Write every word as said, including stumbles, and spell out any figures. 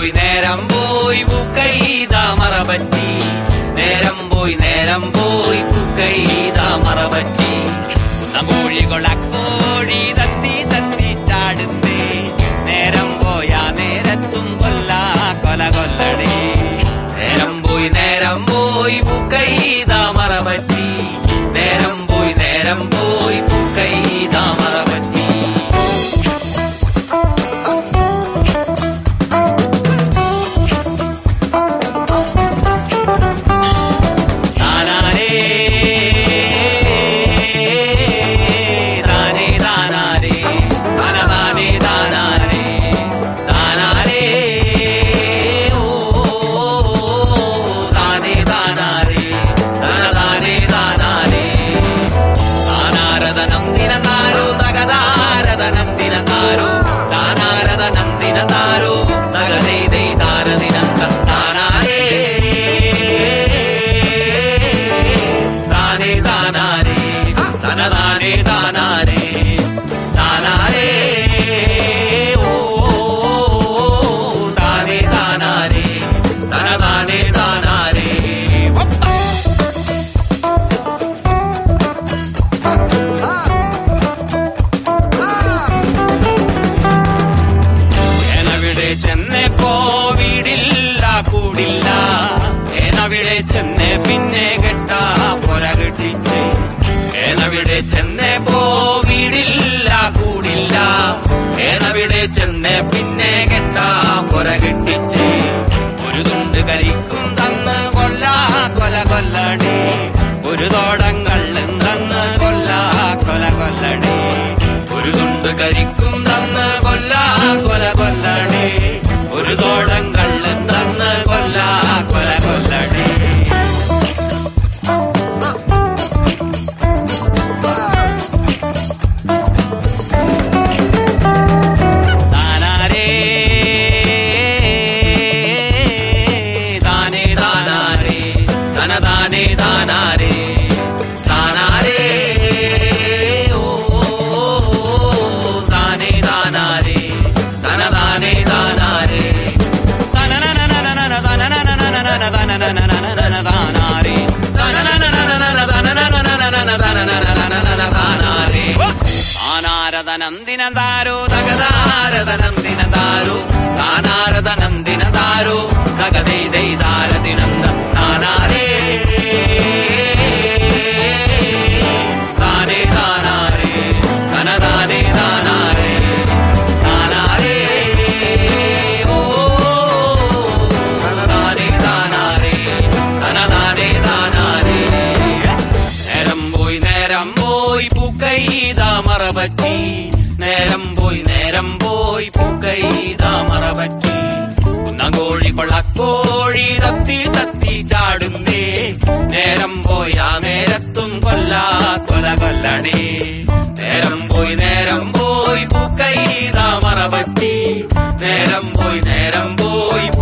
പോയി നേരം പോയി പൂക്കൈതാ മറപറ്റി. നേരം പോയി നേരം പോയി പൂക്കൈതാ മറപറ്റി. കോഴികളക്കോഴി തത്തി തത്തി ചാടുന്നേ. നേരം പോയാ നേരത്തും കൊല്ലാ കൊല കൊല്ലണേ. നേരം പോയി നേരം പോയി പൂക്കൈതാ മറപറ്റി. നേരം പോയി നേരം പോയി പൂക്കൈതാ മറപറ്റി. ഏനവിടെ ചെന്നേ പിന്നെ കെട്ടാ പൊര കെട്ടിച്ച്. ഏനവിടെ ചെന്നേ പോ വീടില്ല കൂടില്ല. ഏനവിടെ ചെന്നേ പിന്നെ കെട്ടാ പൊര കെട്ടിച്ച്. ഒരു തുണ്ട് കരിക്കും തന്ന് കൊല്ലാ കൊല കൊല്ലണേ. ഒരു തോടം കള്ളും തന്ന് കൊല്ലാ കൊല കൊല്ലണേ. ഒരു തുണ്ട് കരിക്കും തന്ന് കൊല്ലാ കൊല കൊല്ലണേ. ഒരു തോടം കള്ളും തന്ന് കൊല്ലാ കൊല കൊല്ലണേ. താനാരേ താനേ താനാരേ തനതാനേ താനാരേ താനാരേ ഓ താനേ താനാരേ തനതാനേ താനാരേ ആനാരദനന്ദിനതാരോ തകതാരദനന്ദിനതാരോ താനാരദനന്ദിനതാരോ തകദൈദൈതാരദിനന്ദ താനാരേ താനേ താനാരേ തനതാനേ താനാരേ താനാരേ ഓ തനതാനേ താനാരേ തനതാനേ താനാരേ. നേരം പോയി നേരം പോയി പൂക്കൈതാ മറപറ്റി. നേരം പോയി നേരം പോയി പൂക്കൈതാ മറപറ്റി. കുന്നങ്കോഴി കൊള്ളക്കോഴി തത്തി തത്തി ചാടുന്നേ. നേരം പോയാ നേരത്തും കൊല്ലാ കൊല കൊല്ലണേ. നേരം പോയി നേരം പോയി പൂക്കൈതാ മറപറ്റി. നേരം പോയി നേരം പോയി